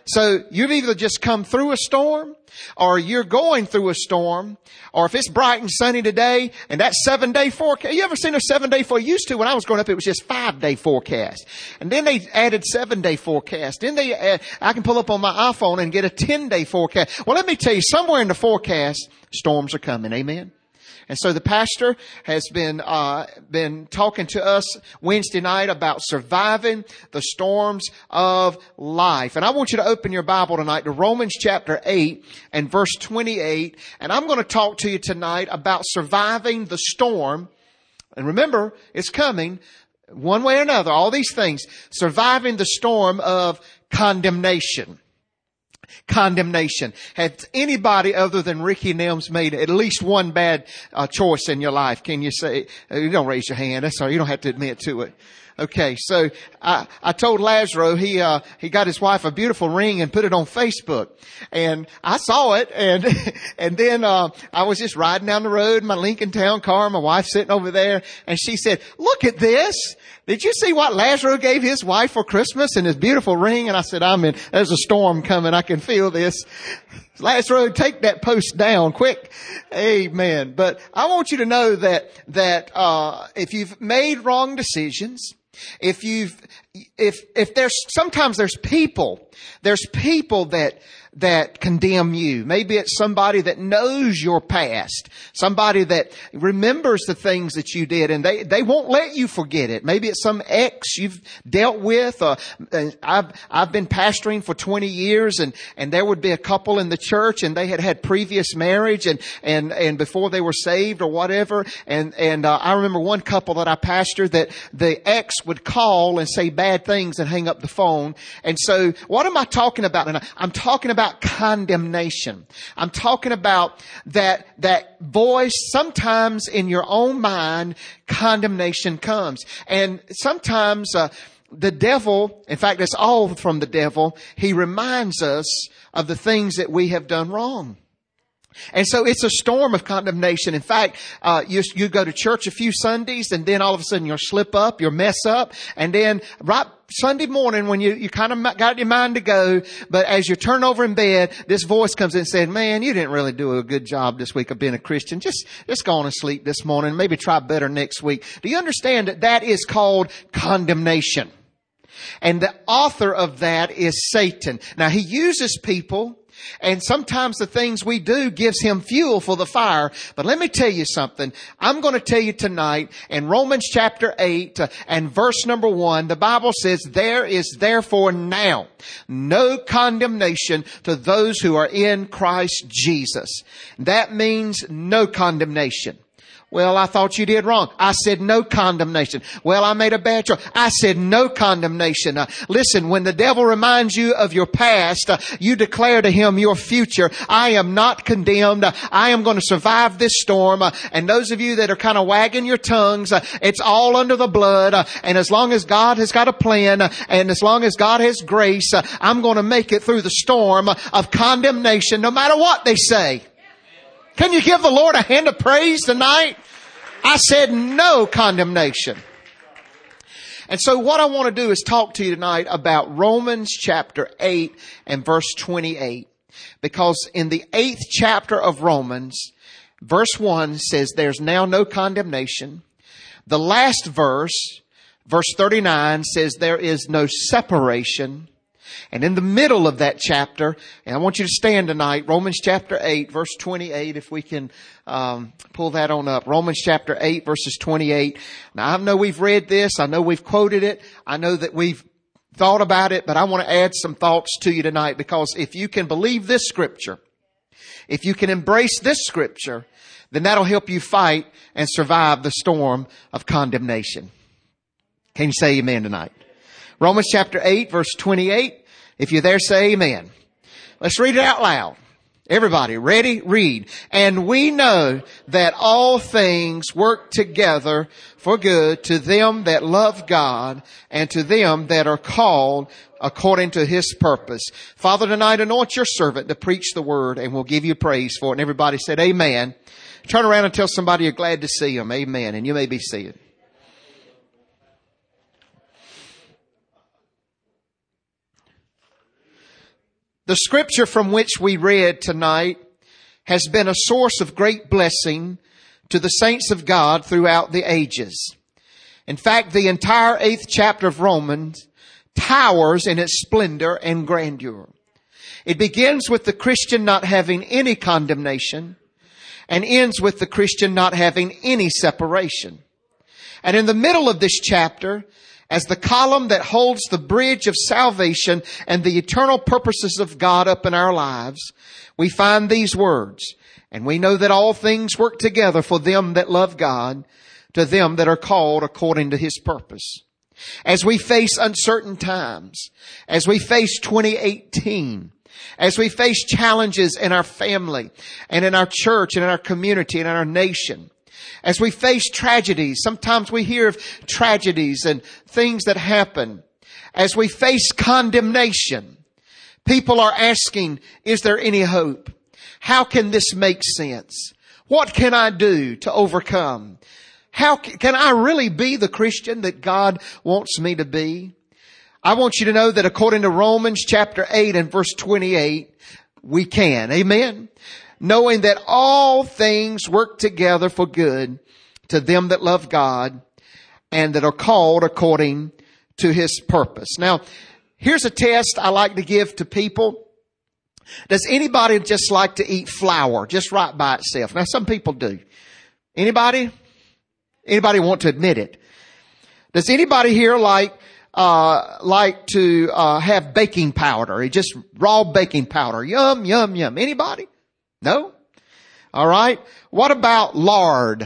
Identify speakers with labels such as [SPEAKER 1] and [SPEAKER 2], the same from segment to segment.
[SPEAKER 1] So you've either just come through a storm, or you're going through a storm, or if it's bright and sunny today and that 7-day forecast, you ever seen a 7-day forecast? Used to, when I was growing up, it was just 5-day forecast. And then they added 7-day forecast. Then I can pull up on my iPhone and get a 10-day forecast. Well, let me tell you, somewhere in the forecast, storms are coming. Amen. And so the pastor has been talking to us Wednesday night about surviving the storms of life. And I want you to open your Bible tonight to Romans chapter 8 and verse 28. And I'm going to talk to you tonight about surviving the storm. And remember, it's coming one way or another. All these things. Surviving the storm of condemnation. Condemnation. Has anybody other than Ricky Nelms made at least one bad choice in your life? Can you say, you don't raise your hand. That's all. You don't have to admit to it. Okay. So I told Lazaro he got his wife a beautiful ring and put it on Facebook, and I saw it, and then I was just riding down the road in my Lincoln Town car, my wife sitting over there, and she said, "Look at this. Did you see what Lazaro gave his wife for Christmas and his beautiful ring?" And I said, there's a storm coming. I can feel this. Lazaro, take that post down quick. Amen. But I want you to know that if you've made wrong decisions, if sometimes there's people that condemn you. Maybe it's somebody that knows your past, somebody that remembers the things that you did, and they won't let you forget it. Maybe it's some ex you've dealt with. I've been pastoring for 20 years, and there would be a couple in the church, and they had previous marriage and before they were saved or whatever. And I remember one couple that I pastored that the ex would call and say bad things and hang up the phone. And so what am I talking about? And I'm talking about condemnation. I'm talking about that voice. Sometimes in your own mind, condemnation comes. And sometimes the devil, in fact, it's all from the devil, he reminds us of the things that we have done wrong. And so it's a storm of condemnation. In fact, you go to church a few Sundays, and then all of a sudden you'll slip up, you'll mess up, and then right Sunday morning when you kind of got your mind to go, but as you turn over in bed, this voice comes in and says, "Man, you didn't really do a good job this week of being a Christian. Just go on to sleep this morning. Maybe try better next week." Do you understand that is called condemnation? And the author of that is Satan. Now, he uses people, and sometimes the things we do gives him fuel for the fire. But let me tell you something. I'm going to tell you tonight in Romans chapter 8 and verse number 1, the Bible says, "There is therefore now no condemnation to those who are in Christ Jesus." That means no condemnation. Well, I thought you did wrong. I said no condemnation. Well, I made a bad choice. I said no condemnation. Listen, when the devil reminds you of your past, you declare to him your future. I am not condemned. I am going to survive this storm. And those of you that are kind of wagging your tongues, it's all under the blood. And as long as God has got a plan, and as long as God has grace, I'm going to make it through the storm of condemnation, no matter what they say. Can you give the Lord a hand of praise tonight? I said no condemnation. And so what I want to do is talk to you tonight about Romans chapter 8 and verse 28. Because in the 8th chapter of Romans, verse 1 says there's now no condemnation. The last verse, verse 39, says there is no separation. And in the middle of that chapter, and I want you to stand tonight, Romans chapter 8, verse 28, if we can pull that on up. Romans chapter 8, verses 28. Now, I know we've read this. I know we've quoted it. I know that we've thought about it, but I want to add some thoughts to you tonight, because if you can believe this scripture, if you can embrace this scripture, then that'll help you fight and survive the storm of condemnation. Can you say amen tonight? Romans chapter 8, verse 28. If you're there, say amen. Let's read it out loud. Everybody, ready? Read. "And we know that all things work together for good to them that love God and to them that are called according to his purpose." Father, tonight anoint your servant to preach the word, and we'll give you praise for it. And everybody said amen. Turn around and tell somebody you're glad to see them. Amen. And you may be seated. The scripture from which we read tonight has been a source of great blessing to the saints of God throughout the ages. In fact, the entire 8th chapter of Romans towers in its splendor and grandeur. It begins with the Christian not having any condemnation and ends with the Christian not having any separation. And in the middle of this chapter, as the column that holds the bridge of salvation and the eternal purposes of God up in our lives, we find these words, and we know that all things work together for them that love God, to them that are called according to His purpose. As we face uncertain times, as we face 2018, as we face challenges in our family and in our church and in our community and in our nation, as we face tragedies, sometimes we hear of tragedies and things that happen. As we face condemnation, people are asking, is there any hope? How can this make sense? What can I do to overcome? How can I really be the Christian that God wants me to be? I want you to know that according to Romans chapter 8 and verse 28, we can. Amen. Knowing that all things work together for good to them that love God and that are called according to His purpose. Now, here's a test I like to give to people. Does anybody just like to eat flour just right by itself? Now, some people do. Anybody? Anybody want to admit it? Does anybody here like to have baking powder? Just raw baking powder. Yum, yum, yum. Anybody? No? All right. What about lard?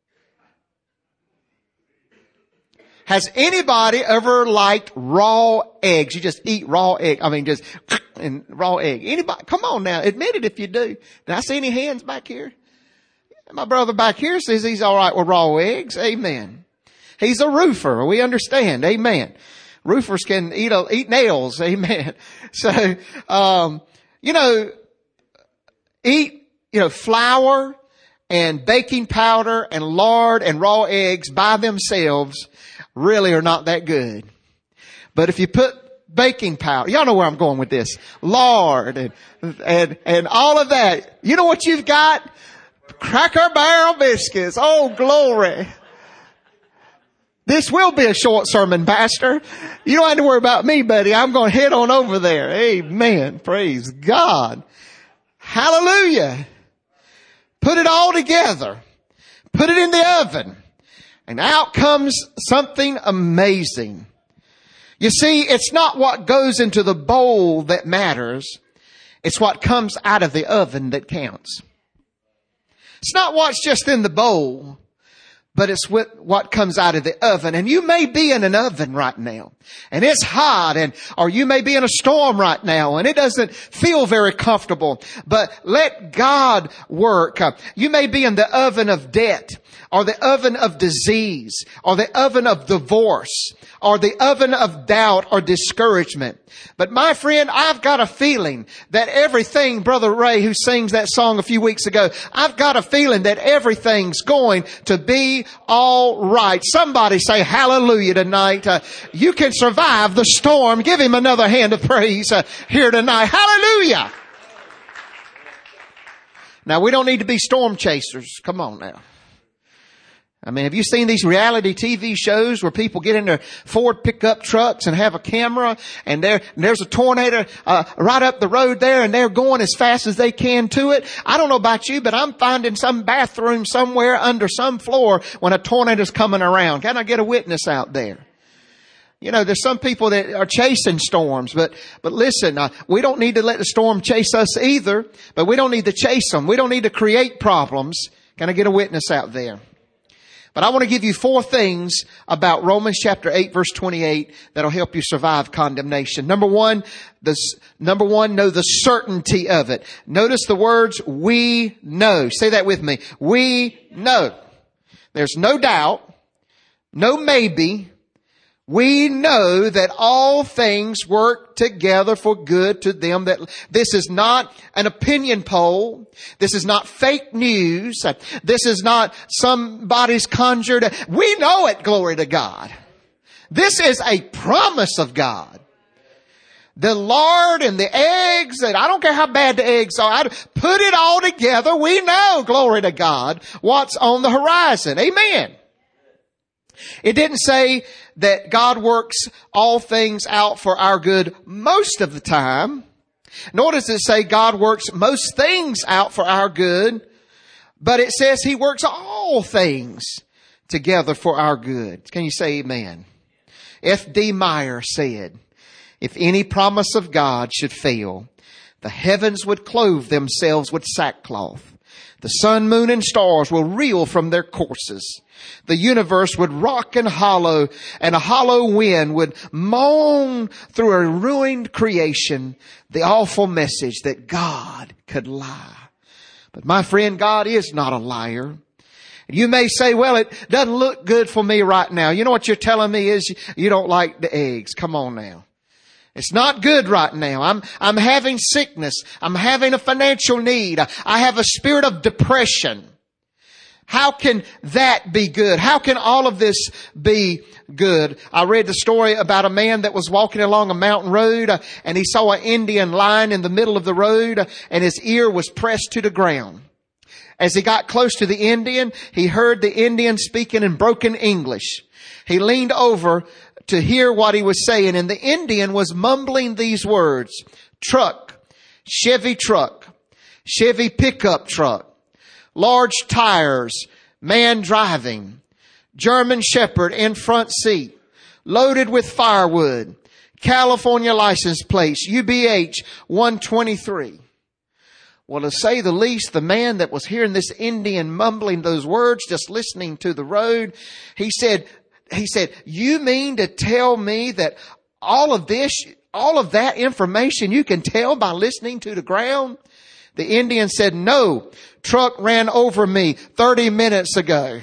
[SPEAKER 1] Has anybody ever liked raw eggs? You just eat raw egg. And raw egg. Anybody? Come on now. Admit it if you do. Did I see any hands back here? My brother back here says he's all right with raw eggs. Amen. He's a roofer. We understand. Amen. Roofers can eat nails. Amen. So, eat, flour and baking powder and lard and raw eggs by themselves really are not that good. But if you put baking powder, y'all know where I'm going with this, lard and all of that, you know what you've got? Cracker Barrel biscuits. Oh, glory. This will be a short sermon, Pastor. You don't have to worry about me, buddy. I'm going to head on over there. Amen. Praise God. Hallelujah. Put it all together. Put it in the oven. And out comes something amazing. You see, it's not what goes into the bowl that matters. It's what comes out of the oven that counts. It's not what's just in the bowl, but it's what comes out of the oven. And you may be in an oven right now, and it's hot, or you may be in a storm right now, and it doesn't feel very comfortable. But let God work. You may be in the oven of debt, or the oven of disease, or the oven of divorce, or the oven of doubt or discouragement. But my friend, I've got a feeling that everything, Brother Ray, who sings that song a few weeks ago, I've got a feeling that everything's going to be all right. Somebody say hallelujah tonight. You can survive the storm. Give Him another hand of praise here tonight. Hallelujah. Now, we don't need to be storm chasers. Come on now. I mean, have you seen these reality TV shows where people get in their Ford pickup trucks and have a camera, and there's a tornado right up the road there, and they're going as fast as they can to it? I don't know about you, but I'm finding some bathroom somewhere under some floor when a tornado's coming around. Can I get a witness out there? There's some people that are chasing storms, but listen, we don't need to let the storm chase us either, but we don't need to chase them. We don't need to create problems. Can I get a witness out there? But I want to give you 4 things about Romans chapter 8 verse 28 that'll help you survive condemnation. Number one, know the certainty of it. Notice the words, we know. Say that with me. We know. There's no doubt, no maybe. We know that all things work together for good to them that... This is not an opinion poll. This is not fake news. This is not somebody's conjured... We know it, glory to God. This is a promise of God. the lard and the eggs, and I don't care how bad the eggs are. I put it all together. We know, glory to God, what's on the horizon. Amen. It didn't say that God works all things out for our good most of the time. Nor does it say God works most things out for our good. But it says He works all things together for our good. Can you say amen? F.D. Meyer said, if any promise of God should fail, the heavens would clothe themselves with sackcloth. The sun, moon, and stars will reel from their courses. The universe would rock and a hollow wind would moan through a ruined creation the awful message that God could lie. But my friend, God is not a liar. You may say, well, it doesn't look good for me right now. You know what you're telling me is you don't like the eggs. Come on now. It's not good right now. I'm having sickness. I'm having a financial need. I have a spirit of depression. How can that be good? How can all of this be good? I read the story about a man that was walking along a mountain road and he saw an Indian lying in the middle of the road and his ear was pressed to the ground. As he got close to the Indian, he heard the Indian speaking in broken English. He leaned over to hear what he was saying, and the Indian was mumbling these words: truck, Chevy pickup truck, large tires, man driving, German Shepherd in front seat, loaded with firewood, California license plates, UBH 123. Well, to say the least, the man that was hearing this Indian mumbling those words, just listening to the road, he said, you mean to tell me that all of that information you can tell by listening to the ground? The Indian said, no, truck ran over me 30 minutes ago.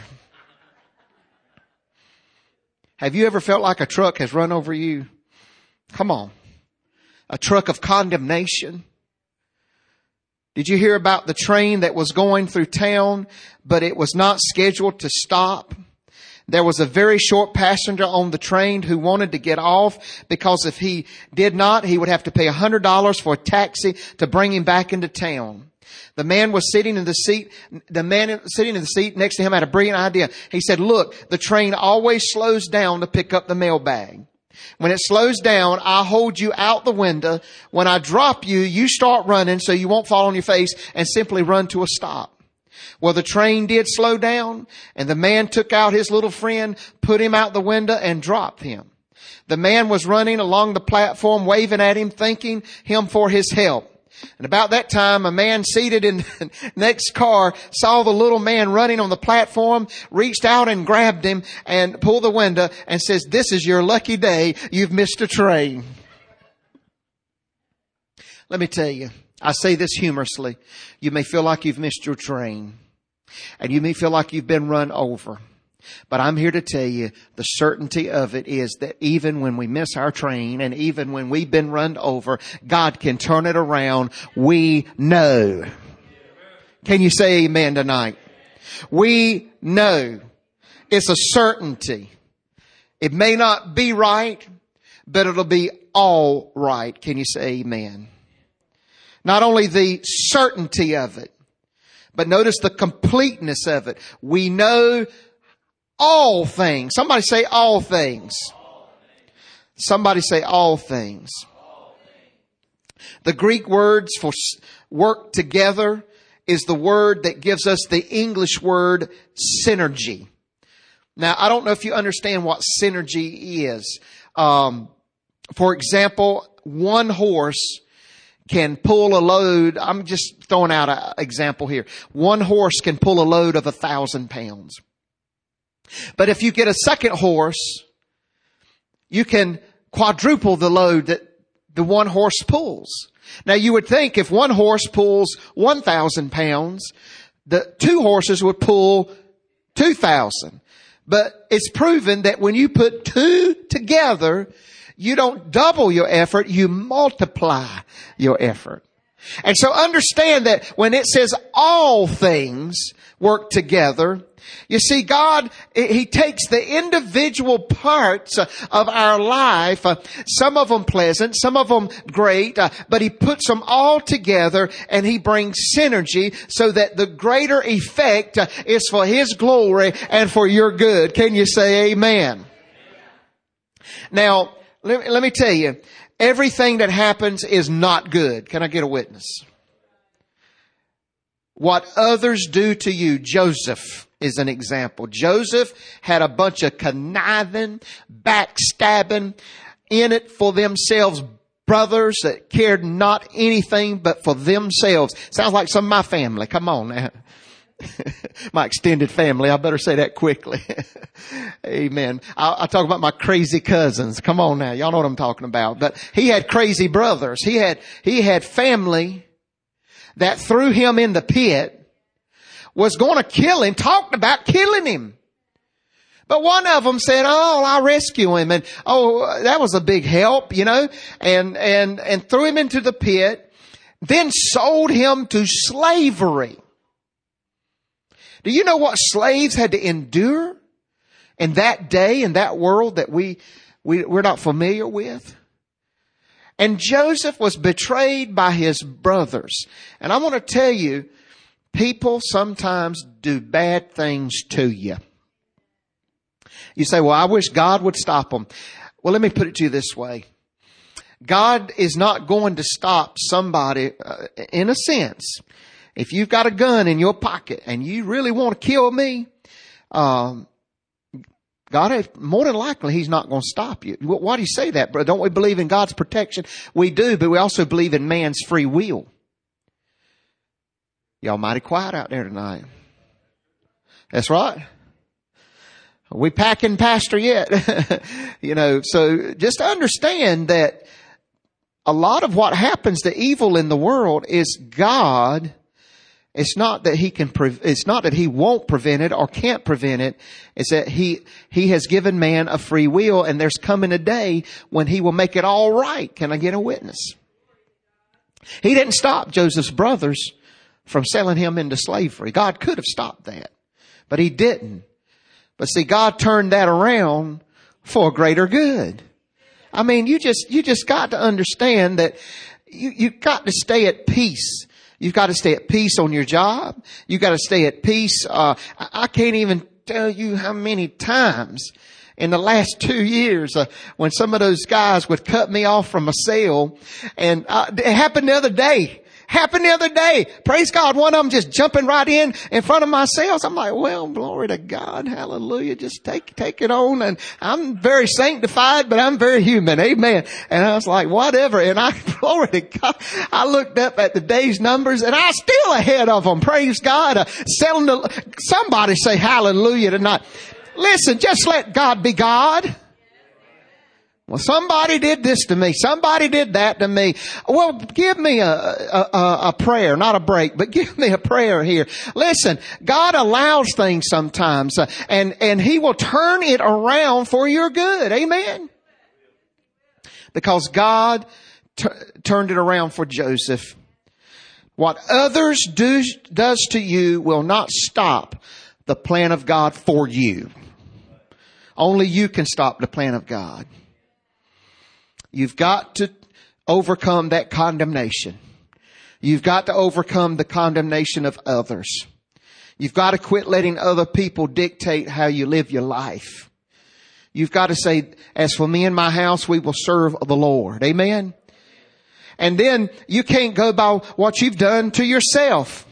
[SPEAKER 1] Have you ever felt like a truck has run over you? Come on. A truck of condemnation. Did you hear about the train that was going through town, but it was not scheduled to stop? There was a very short passenger on the train who wanted to get off because if he did not, he would have to pay $100 for a taxi to bring him back into town. The man was sitting in the seat. The man sitting in the seat next to him had a brilliant idea. He said, look, the train always slows down to pick up the mailbag. When it slows down, I hold you out the window. When I drop you, you start running so you won't fall on your face and simply run to a stop. Well, the train did slow down, and the man took out his little friend, put him out the window, and dropped him. The man was running along the platform, waving at him, thanking him for his help. And about that time, a man seated in the next car saw the little man running on the platform, reached out and grabbed him and pulled the window and says, this is your lucky day. You've missed a train. Let me tell you, I say this humorously. You may feel like you've missed your train, and you may feel like you've been run over. But I'm here to tell you the certainty of it is that even when we miss our train and even when we've been run over, God can turn it around. We know. Can you say amen tonight? We know. It's a certainty. It may not be right, but it'll be all right. Can you say amen? Not only the certainty of it, but notice the completeness of it. We know all things. Somebody say all things. Somebody say all things. The Greek words for work together is the word that gives us the English word synergy. Now, I don't know if you understand what synergy is. For example, one horse can pull a load. I'm just throwing out an example here. One horse can pull a load of 1,000 pounds. But if you get a second horse, you can quadruple the load that the one horse pulls. Now you would think if one horse pulls 1,000 pounds, the two horses would pull 2,000. But it's proven that when you put two together, you don't double your effort, you multiply your effort. And so understand that when it says all things work together, you see, God, He takes the individual parts of our life, some of them pleasant, some of them great, but He puts them all together and He brings synergy so that the greater effect is for His glory and for your good. Can you say amen? Now, let me tell you, everything that happens is not good. Can I get a witness? What others do to you, Joseph is an example. Joseph had a bunch of conniving, backstabbing, in it for themselves brothers that cared not anything but for themselves. Sounds like some of my family. Come on now. My extended family. I better say that quickly. Amen. I talk about my crazy cousins. Come on now. Y'all know what I'm talking about. But he had crazy brothers. He had family that threw him in the pit, was going to kill him, talked about killing him. But one of them said, "Oh, I'll rescue him." And that was a big help, and threw him into the pit, then sold him to slavery. Do you know what slaves had to endure in that day, in that world that we're not familiar with? And Joseph was betrayed by his brothers. And I want to tell you, people sometimes do bad things to you. You say, "Well, I wish God would stop them." Well, let me put it to you this way. God is not going to stop somebody, in a sense. If you've got a gun in your pocket and you really want to kill me, God, more than likely, He's not going to stop you. Why do you say that, brother? Don't we believe in God's protection? We do, but we also believe in man's free will. Y'all mighty quiet out there tonight. That's right. Are we packing pastor yet? So just understand that a lot of what happens to evil in the world is God. It's not that it's not that He won't prevent it or can't prevent it. It's that He has given man a free will, and there's coming a day when He will make it all right. Can I get a witness? He didn't stop Joseph's brothers from selling him into slavery. God could have stopped that, but He didn't. But see, God turned that around for greater good. I mean, you just got to understand that you've got to stay at peace. You've got to stay at peace on your job. You've got to stay at peace. I can't even tell you how many times in the last 2 years, when some of those guys would cut me off from a sale, and it happened the other day. Praise God. One of them just jumping right in front of my sales. I'm like, well, glory to God. Hallelujah. Just take it on. And I'm very sanctified, but I'm very human. Amen. And I was like, whatever. And glory to God. I looked up at the day's numbers and I'm still ahead of them. Praise God. Somebody say hallelujah tonight. Listen, just let God be God. Well, somebody did this to me. Somebody did that to me. Well, give me a prayer, not a break, but give me a prayer here. Listen, God allows things sometimes, and He will turn it around for your good. Amen. Because God turned it around for Joseph. What others does to you will not stop the plan of God for you. Only you can stop the plan of God. You've got to overcome that condemnation. You've got to overcome the condemnation of others. You've got to quit letting other people dictate how you live your life. You've got to say, "As for me and my house, we will serve the Lord." Amen. And then you can't go by what you've done to yourself.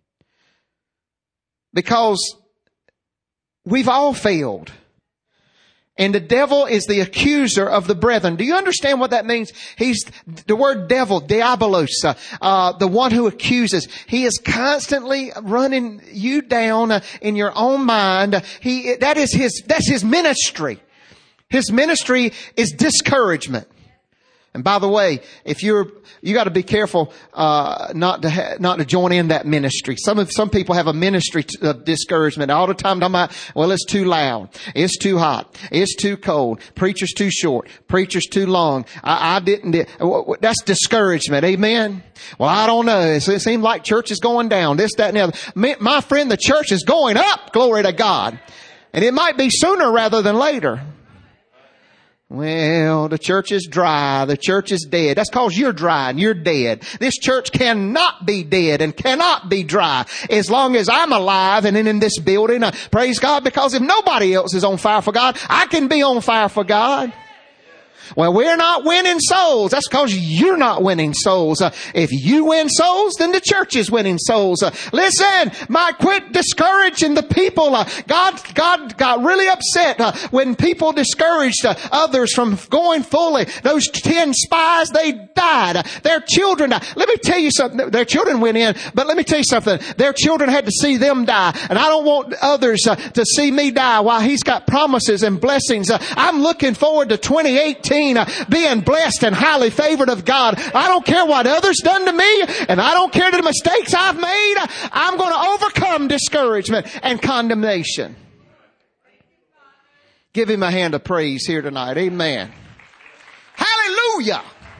[SPEAKER 1] Because we've all failed. And the devil is the accuser of the brethren. Do you understand what that means? He's the word devil, diabolos, the one who accuses. He is constantly running you down in your own mind. That's his ministry. His ministry is discouragement. And by the way, if you got to be careful, not to join in that ministry. Some people have a ministry of discouragement all the time talking about, well, it's too loud. It's too hot. It's too cold. Preacher's too short. Preacher's too long. That's discouragement. Amen. Well, I don't know. It seems like church is going down. This, that, and the other. My friend, the church is going up. Glory to God. And it might be sooner rather than later. Well, the church is dry. The church is dead. That's because you're dry and you're dead. This church cannot be dead and cannot be dry as long as I'm alive and in this building. Praise God, because if nobody else is on fire for God, I can be on fire for God. Well, we're not winning souls. That's because you're not winning souls. If you win souls, then the church is winning souls. Listen, quit discouraging the people. God got really upset when people discouraged others from going fully. Those 10 spies, they died. Their children died. Let me tell you something. Their children went in, but let me tell you something. Their children had to see them die. And I don't want others to see me die while He's got promises and blessings. I'm looking forward to 2018. Being blessed and highly favored of God. I don't care what others done to me, and I don't care the mistakes I've made. I'm going to overcome discouragement and condemnation. Give Him a hand of praise here tonight. Amen. Hallelujah.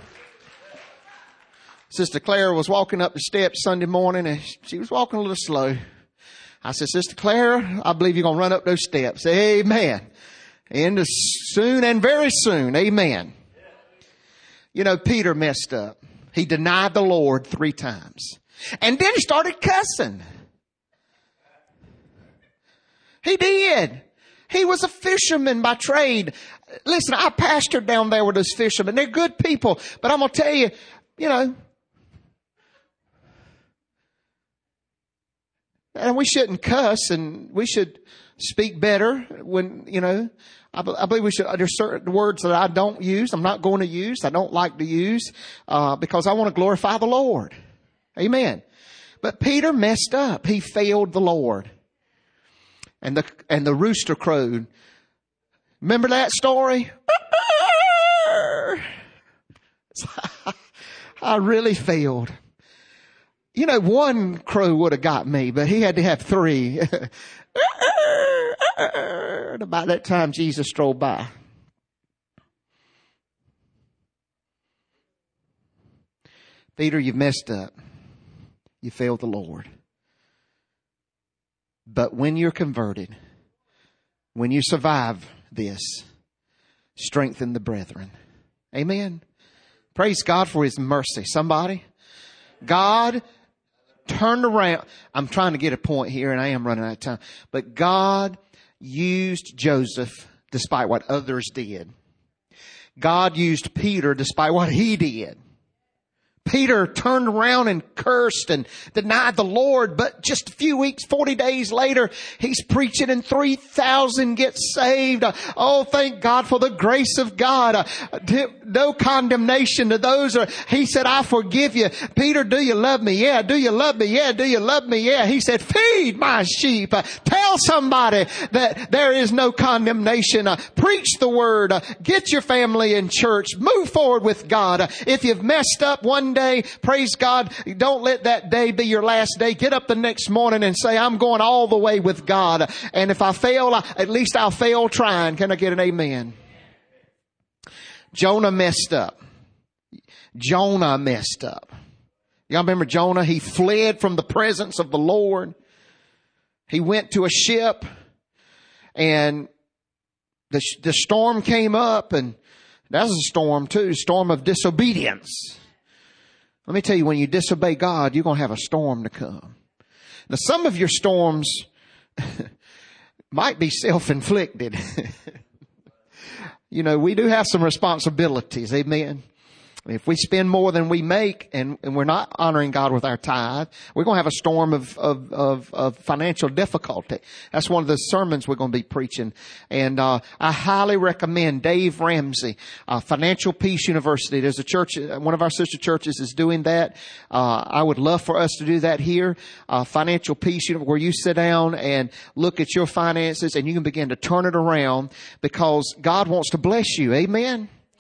[SPEAKER 1] Sister Clara was walking up the steps Sunday morning, and she was walking a little slow. I said, Sister Clara, I believe you're going to run up those steps. Amen. And soon and very soon. Amen. You know, Peter messed up. He denied the Lord 3 times. And then he started cussing. He did. He was a fisherman by trade. Listen, I pastored down there with those fishermen. They're good people. But I'm going to tell you, and we shouldn't cuss, and we should speak better when, I believe we should, there's certain words that I don't use. I'm not going to use. I don't like to use, because I want to glorify the Lord. Amen. But Peter messed up. He failed the Lord. And the rooster crowed. Remember that story? I really failed. One crow would have got me, but he had to have 3. And about that time, Jesus strolled by. Peter, you've messed up. You failed the Lord. But when you're converted, when you survive this, strengthen the brethren. Amen. Praise God for His mercy. Somebody, God turned around. I'm trying to get a point here, and I am running out of time. But God used Joseph despite what others did. God used Peter despite what he did. Peter turned around and cursed and denied the Lord, but just a few weeks, 40 days later, he's preaching and 3,000 get saved. Oh, thank God for the grace of God. No condemnation to those. He said, I forgive you. Peter, do you love me? Yeah. Do you love me? Yeah. Do you love me? Yeah. He said, feed my sheep. Tell somebody that there is no condemnation. Preach the word. Get your family in church. Move forward with God. If you've messed up one day, praise God, don't let that day be your last day. Get up the next morning and say, I'm going all the way with God. And if I fail, at least I'll fail trying. Can I get an amen? Jonah messed up. Jonah messed up. Y'all remember Jonah? He fled from the presence of the Lord. He went to a ship, and the storm came up, and that was a storm too, storm of disobedience. Let me tell you, when you disobey God, you're going to have a storm to come. Now, some of your storms might be self-inflicted. We do have some responsibilities. Amen. If we spend more than we make and we're not honoring God with our tithe, we're going to have a storm of financial difficulty. That's one of the sermons we're going to be preaching. And I highly recommend Dave Ramsey, Financial Peace University. There's a church, one of our sister churches is doing that. I would love for us to do that here. Financial Peace, where you sit down and look at your finances and you can begin to turn it around, because God wants to bless you. Amen.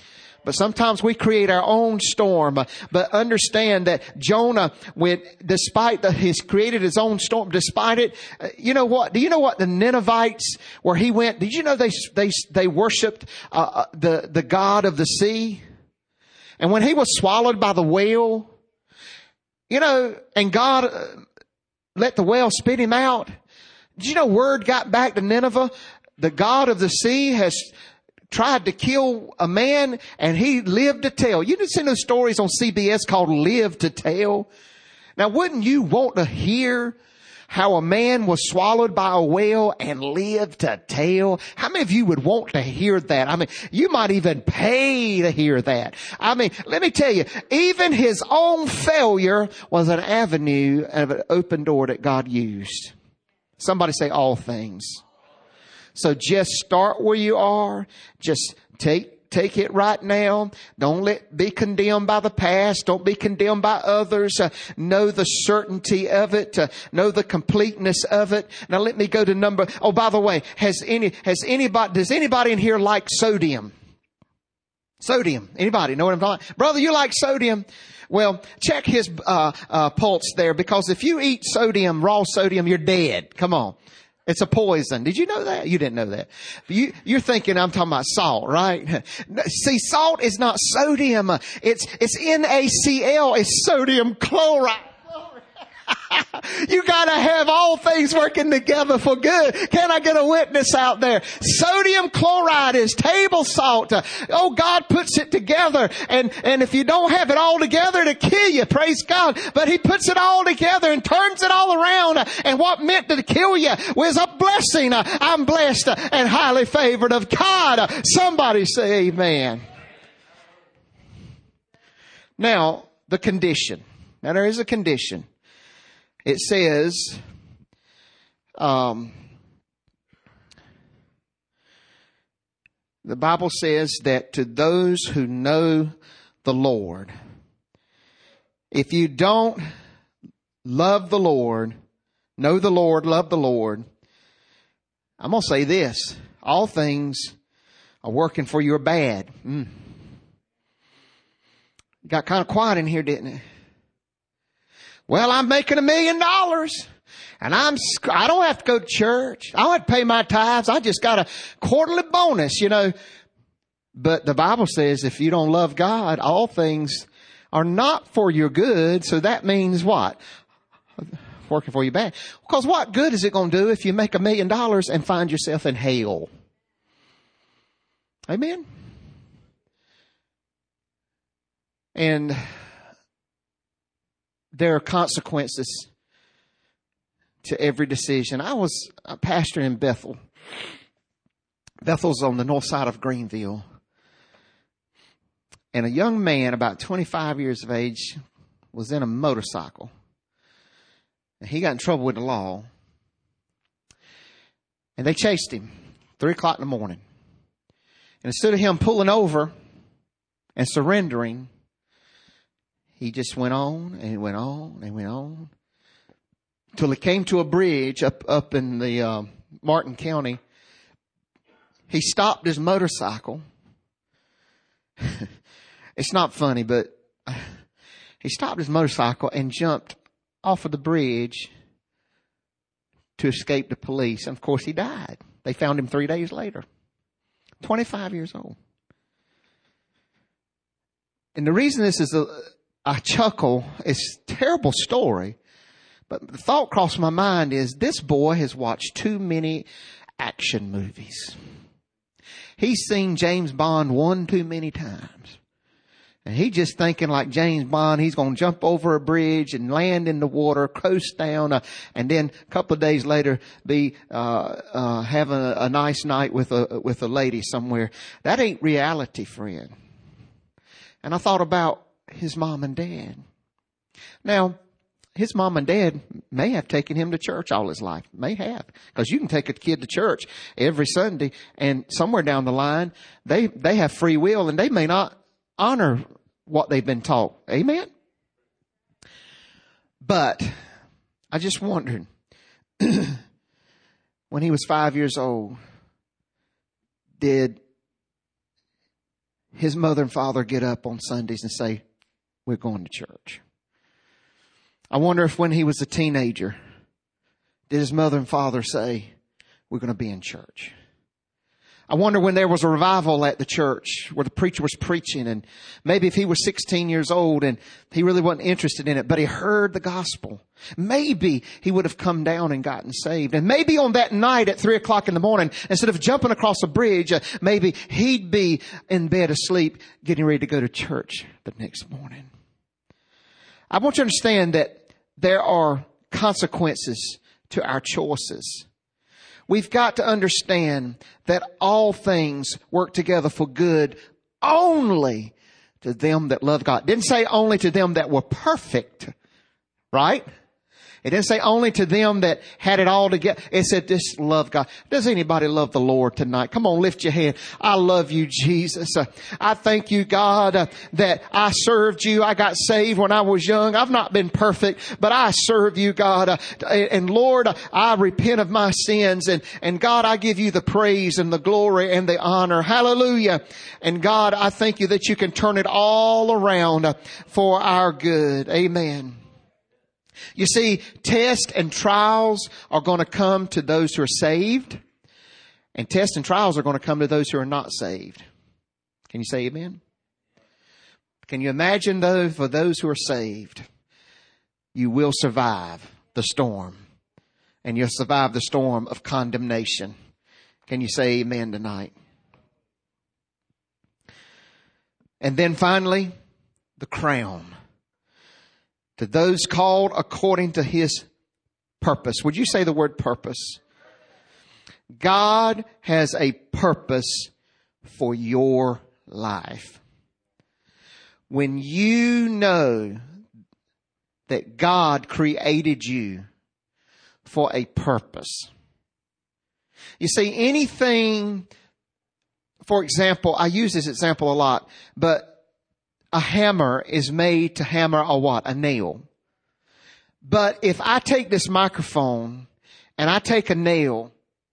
[SPEAKER 1] But sometimes we create our own storm. But understand that Jonah, despite he's created his own storm, despite it, you know what? Do you know what the Ninevites, where he went, did you know they worshiped, the God of the sea? And when he was swallowed by the whale, you know, and God let the whale spit him out. Did you know word got back to Nineveh? The God of the sea has tried to kill a man and he lived to tell. You didn't see those stories on CBS called Live to Tell? Now, wouldn't you want to hear how a man was swallowed by a whale and lived to tell? How many of you would want to hear that? I mean, you might even pay to hear that. I mean, let me tell you, even his own failure was an avenue of an open door that God used. Somebody say all things. So just start where you are. Just take it right now. Don't be condemned by the past. Don't be condemned by others. Know the certainty of it. Know the completeness of it. Now let me go to oh, by the way, does anybody in here like sodium? Sodium. Anybody know what I'm talking about? Brother, you like sodium? Well, check his, pulse there, because if you eat sodium, raw sodium, you're dead. Come on. It's a poison. Did you know that? You didn't know that. You're thinking I'm talking about salt, right? See, salt is not sodium. It's NaCl. It's sodium chloride. You gotta have all things working together for good. Can I get a witness out there? Sodium chloride is table salt. Oh, God puts it together. And if you don't have it all together, it'll kill you. Praise God. But He puts it all together and turns it all around. And what meant to kill you was a blessing. I'm blessed and highly favored of God. Somebody say amen. Now, the condition. Now, there is a condition. It says, the Bible says that to those who know the Lord, if you don't love the Lord, know the Lord, love the Lord, I'm going to say this, all things are working for your bad. Got kind of quiet in here, didn't it? Well, I'm making $1 million and I don't have to go to church. I don't have to pay my tithes. I just got a quarterly bonus, you know. But the Bible says if you don't love God, all things are not for your good. So that means what? Working for you bad. Because what good is it going to do if you make $1 million and find yourself in hell? Amen. And there are consequences to every decision. I was a pastor in Bethel. Bethel's on the north side of Greenville. And a young man, about 25 years of age, was in a motorcycle. And he got in trouble with the law. And they chased him 3 o'clock in the morning. And instead of him pulling over and surrendering, he just went on and went on and went on till he came to a bridge up in the Martin County. He stopped his motorcycle. It's not funny, but he stopped his motorcycle and jumped off of the bridge to escape the police. And of course, he died. They found him 3 days later. 25 years old. And the reason this is I chuckle. It's a terrible story. But the thought crossed my mind is this boy has watched too many action movies. He's seen James Bond one too many times. And he's just thinking like James Bond, he's going to jump over a bridge and land in the water, coast down, and then a couple of days later be having a nice night with a lady somewhere. That ain't reality, friend. And I thought about his mom and dad. Now, his mom and dad may have taken him to church all his life. May have. Because you can take a kid to church every Sunday, and somewhere down the line, they have free will, and they may not honor what they've been taught. Amen? But I just wondered, when he was 5 years old, did his mother and father get up on Sundays and say, we're going to church. I wonder if when he was a teenager, did his mother and father say, we're going to be in church? I wonder when there was a revival at the church where the preacher was preaching, and maybe if he was 16 years old and he really wasn't interested in it, but he heard the gospel, maybe he would have come down and gotten saved. And maybe on that night at 3:00 in the morning, instead of jumping across a bridge, maybe he'd be in bed asleep getting ready to go to church the next morning. I want you to understand that there are consequences to our choices. We've got to understand that all things work together for good only to them that love God. It didn't say only to them that were perfect, right? It didn't say only to them that had it all together. It said just love God. Does anybody love the Lord tonight? Come on, lift your hand. I love you, Jesus. I thank you, God, that I served you. I got saved when I was young. I've not been perfect, but I serve you, God. And Lord, I repent of my sins. And God, I give you the praise and the glory and the honor. Hallelujah. And God, I thank you that you can turn it all around for our good. Amen. You see, tests and trials are going to come to those who are saved, and tests and trials are going to come to those who are not saved. Can you say amen? Can you imagine, though, for those who are saved, you will survive the storm, and you'll survive the storm of condemnation. Can you say amen tonight? And then finally, the crown. To those called according to his purpose. Would you say the word purpose? God has a purpose for your life. When you know that God created you for a purpose. You see, anything, for example, I use this example a lot, but a hammer is made to hammer a what? A nail. But if I take this microphone and I take a nail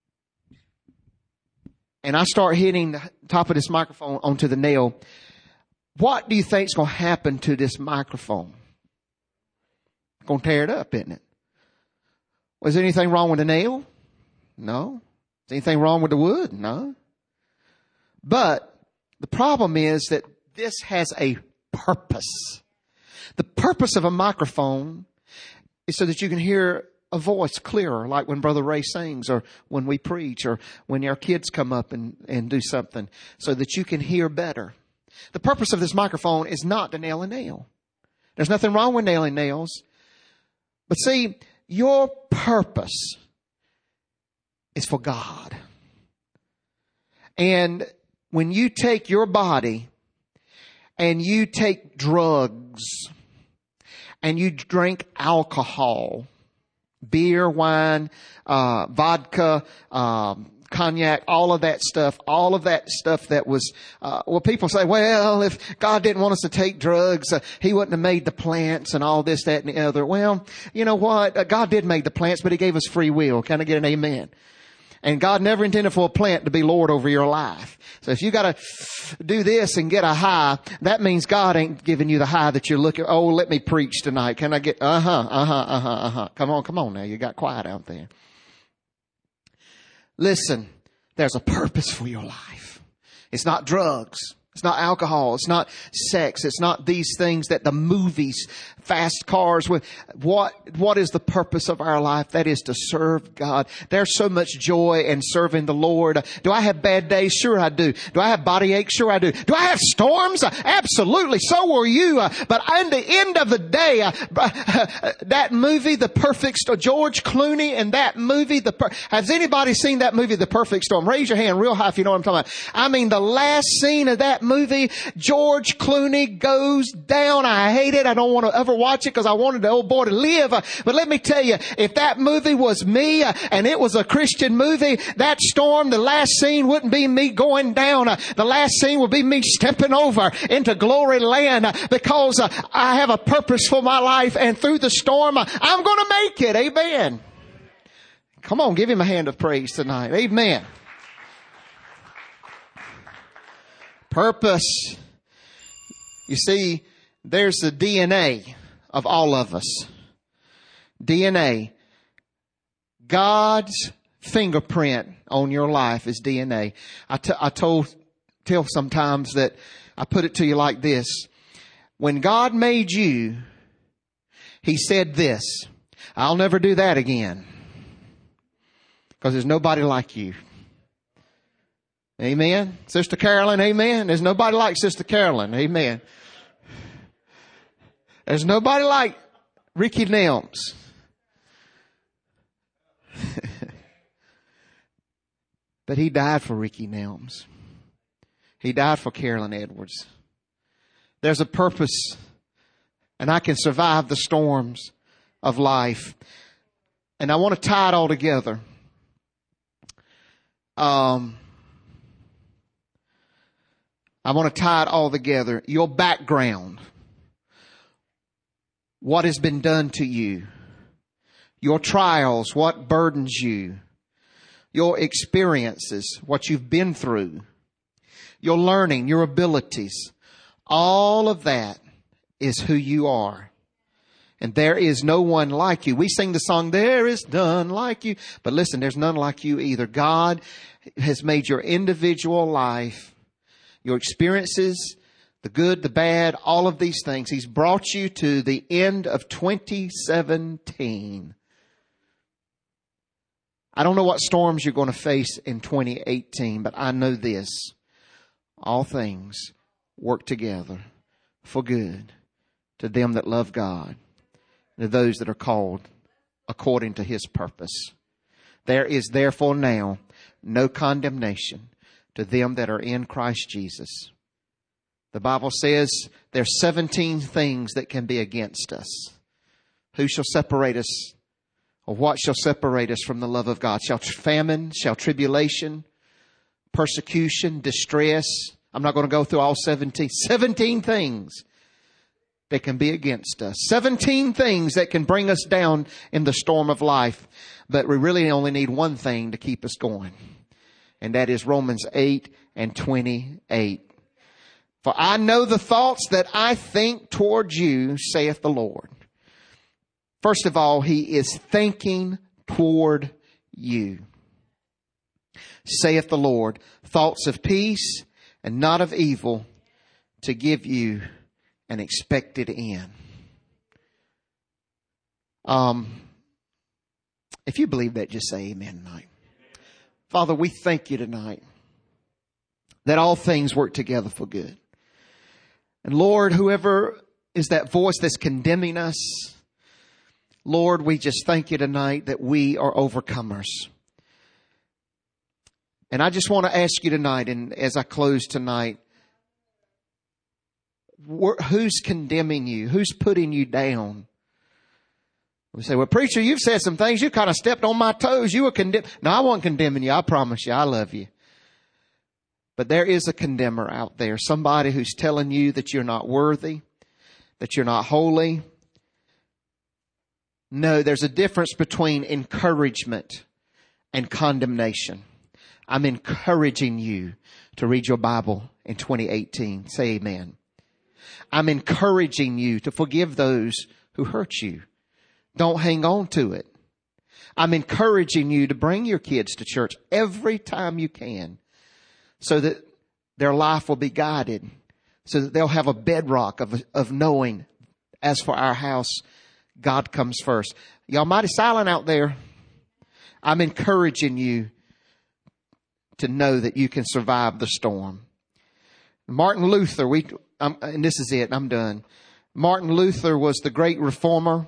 [SPEAKER 1] and I start hitting the top of this microphone onto the nail, what do you think is going to happen to this microphone? It's going to tear it up, isn't it? Was there anything wrong with the nail? No. Is anything wrong with the wood? No. But the problem is that this has a purpose. The purpose of a microphone is so that you can hear a voice clearer, like when Brother Ray sings, or when we preach, or when our kids come up and do something, so that you can hear better. The purpose of this microphone is not to nail a nail. There's nothing wrong with nailing nails. But see, your purpose is for God. And when you take your body and you take drugs and you drink alcohol, beer, wine, vodka, cognac, all of that stuff that was, people say, well, if God didn't want us to take drugs, he wouldn't have made the plants and all this, that, and the other. Well, you know what? God did make the plants, but he gave us free will. Can I get an amen? And God never intended for a plant to be Lord over your life. So if you got to do this and get a high, that means God ain't giving you the high that you're looking. Oh, let me preach tonight. Can I get, Come on now. You got quiet out there. Listen, there's a purpose for your life. It's not drugs. It's not alcohol. It's not sex. It's not these things that the movies, fast cars with. What is the purpose of our life? That is to serve God. There's so much joy in serving the Lord. Do I have bad days? Sure I do. Do I have body aches? Sure I do. Do I have storms? Absolutely. So will you. But at the end of the day, that movie, The Perfect Storm, George Clooney and that movie, has anybody seen that movie, The Perfect Storm? Raise your hand real high if you know what I'm talking about. I mean, the last scene of that movie, George Clooney goes down. I hate it. I don't want to ever watch it because I wanted the old boy to live. But let me tell you, if that movie was me and it was a Christian movie, that storm, the last scene wouldn't be me going down. The last scene would be me stepping over into glory land because I have a purpose for my life, and through the storm, I'm going to make it. Amen. Come on, give him a hand of praise tonight. Amen. Purpose. You see, there's the DNA of all of us. DNA. God's fingerprint on your life is DNA. I tell sometimes that I put it to you like this. When God made you, He said this, I'll never do that again. Because there's nobody like you. Amen. Sister Carolyn, amen. There's nobody like Sister Carolyn. Amen. There's nobody like Ricky Nelms. But He died for Ricky Nelms. He died for Carolyn Edwards. There's a purpose, and I can survive the storms of life. And I want to tie it all together. I want to tie it all together. Your background. What has been done to you. Your trials, what burdens you. Your experiences, what you've been through. Your learning, your abilities. All of that is who you are. And there is no one like you. We sing the song, there is none like you. But listen, there's none like you either. God has made your individual life, your experiences, the good, the bad, all of these things. He's brought you to the end of 2017. I don't know what storms you're going to face in 2018, but I know this. All things work together for good to them that love God, to those that are called according to His purpose. There is therefore now no condemnation to them that are in Christ Jesus. The Bible says there's 17 things that can be against us. Who shall separate us? Or what shall separate us from the love of God? Shall famine, shall tribulation, persecution, distress. I'm not going to go through all 17 things that can be against us. 17 things that can bring us down in the storm of life. But we really only need one thing to keep us going. And that is Romans 8:28. For I know the thoughts that I think towards you, saith the Lord. First of all, He is thinking toward you. Saith the Lord, thoughts of peace and not of evil, to give you an expected end. If you believe that, just say amen tonight. Father, we thank you tonight that all things work together for good. And Lord, whoever is that voice that's condemning us, Lord, we just thank you tonight that we are overcomers. And I just want to ask you tonight, and as I close tonight, who's condemning you? Who's putting you down? We say, well, preacher, you've said some things. You kind of stepped on my toes. You were condemned. No, I wasn't condemning you. I promise you, I love you. But there is a condemner out there. Somebody who's telling you that you're not worthy, that you're not holy. No, there's a difference between encouragement and condemnation. I'm encouraging you to read your Bible in 2018. Say amen. I'm encouraging you to forgive those who hurt you. Don't hang on to it. I'm encouraging you to bring your kids to church every time you can so that their life will be guided, so that they'll have a bedrock of knowing, as for our house, God comes first. Y'all mighty silent out there. I'm encouraging you to know that you can survive the storm. Martin Luther, and this is it, I'm done. Martin Luther was the great reformer.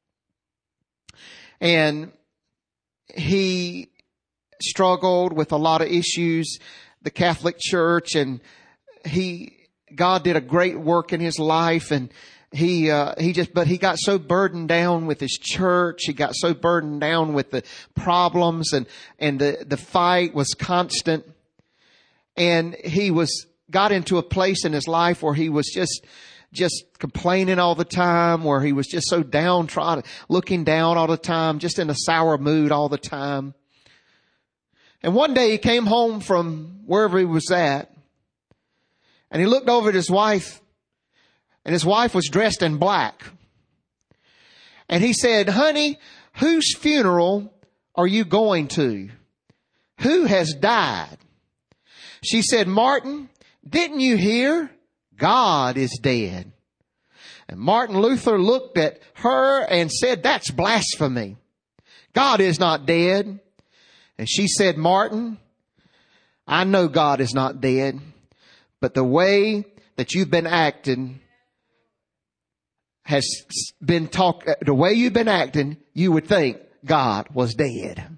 [SPEAKER 1] And he struggled with a lot of issues, the Catholic Church, and God did a great work in his life, and he got so burdened down with his church. He got so burdened down with the problems, and the fight was constant. And he got into a place in his life where he was just complaining all the time, where he was just so downtrodden, looking down all the time, just in a sour mood all the time. And one day he came home from wherever he was at, and he looked over at his wife, And his wife was dressed in black. And he said, honey, whose funeral are you going to? Who has died? She said, Martin, didn't you hear? God is dead. And Martin Luther looked at her and said, that's blasphemy. God is not dead. And she said, Martin, I know God is not dead, but the way that you've been acting the way you've been acting, you would think God was dead.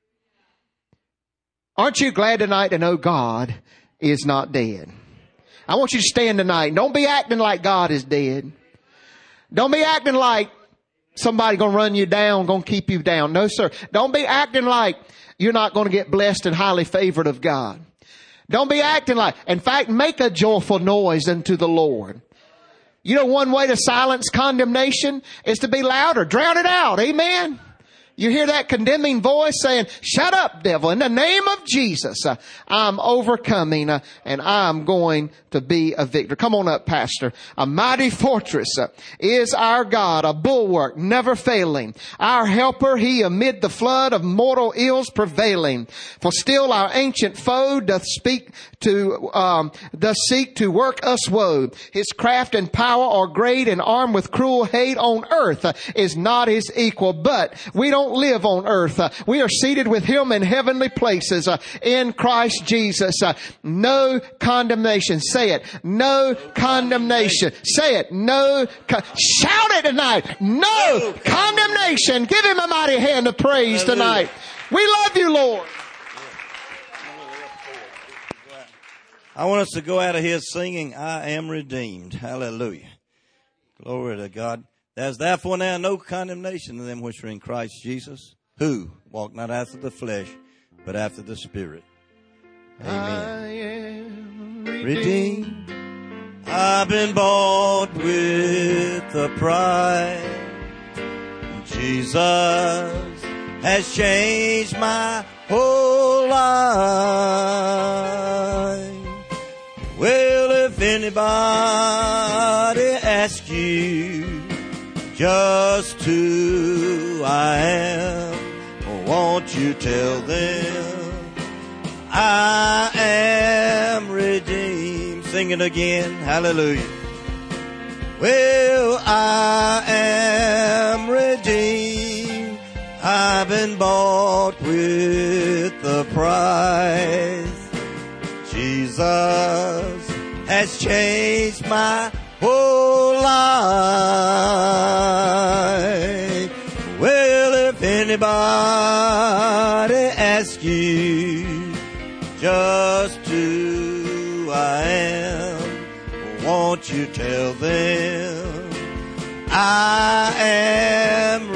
[SPEAKER 1] Aren't you glad tonight to know God is not dead? I want you to stand tonight. Don't be acting like God is dead. Don't be acting like somebody going to run you down, going to keep you down. No, sir. Don't be acting like you're not going to get blessed and highly favored of God. Don't be acting like, in fact, make a joyful noise unto the Lord. You know, one way to silence condemnation is to be louder. Drown it out. Amen. You hear that condemning voice saying, shut up, devil. In the name of Jesus, I'm overcoming and I'm going to be a victor. Come on up, Pastor. A mighty fortress is our God, a bulwark never failing. Our helper, he amid the flood of mortal ills prevailing. For still our ancient foe doth seek to work us woe. His craft and power are great, and armed with cruel hate on earth is not his equal. But we don't live on earth. We are seated with him in heavenly places in Christ Jesus. No condemnation. Say it. No condemnation. Say it. No. Shout it tonight. No condemnation. Give him a mighty hand of praise tonight. We love you, Lord.
[SPEAKER 2] I want us to go out of here singing, I am redeemed. Hallelujah. Glory to God. There's therefore now no condemnation to them which are in Christ Jesus, who walk not after the flesh, but after the Spirit. Amen.
[SPEAKER 1] I am
[SPEAKER 2] Redeemed. I've been bought with a price. Jesus has changed my whole life. Well, if anybody asks you just who I am, won't you tell them I am redeemed? Sing it again. Hallelujah. Well, I am redeemed. I've been bought with a price. Jesus has changed my whole life. Well, if anybody asks you just who I am, won't you tell them I am